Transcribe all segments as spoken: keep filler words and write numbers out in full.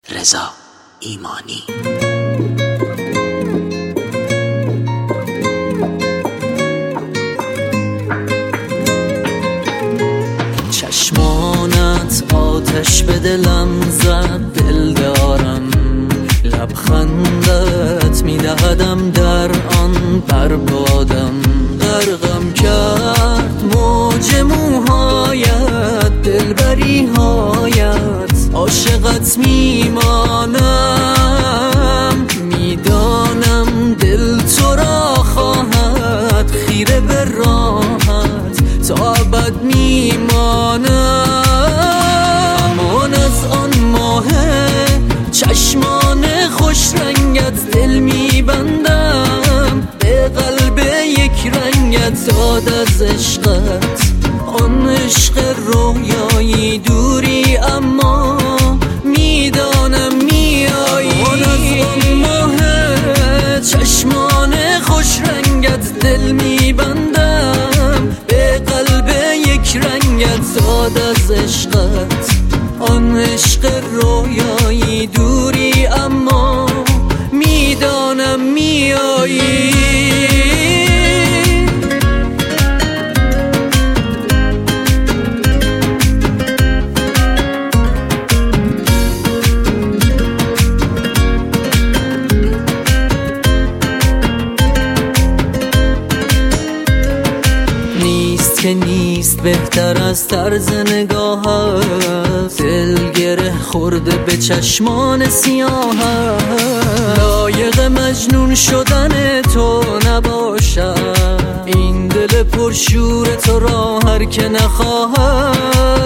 رضا ایمانی. چشمانت آتش به دلم زد، دل دارم لبخندت میدهدم در آن بربادم. غرقم کرد موج موهایت، دلبری هایت، عاشقت میمانم. میدانم دل تو را خواهد، خیره به راحت تا ابد میمانم. امان از آن ماه چشمان خوش رنگت، دل میبندم به قلب یک رنگت. داد از عشقت آن عشق رویایی دوری، اما میدانم میایی. امان از آن ماه چشمان خوش رنگت، دل میبندم به قلب یک رنگت. داد از عشقت آن عشق رویایی دوری، اما میدانم میایی. نیست که نیست بهتر از طرز نگاهت، دل گره خورده به چشمان سیاهت. لایق مجنون شدن تو نباشد، این دل پرشور تو را هر که نخواهد.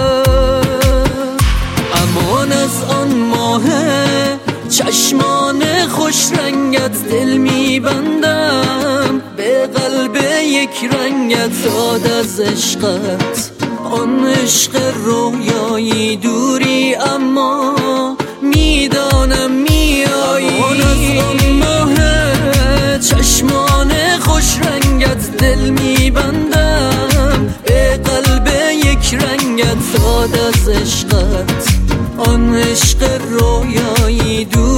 امان از آن ماه چشمان خوش رنگت، دل میبندم به قلب یک رنگت. داد از عشقت آن عشق رویایی دوری، اما میدانم میایی. امان از آن ماه چشمان خوش رنگت، دل میبندم به قلب یک رنگت. داد از عشقت آن عشق رویایی دوری.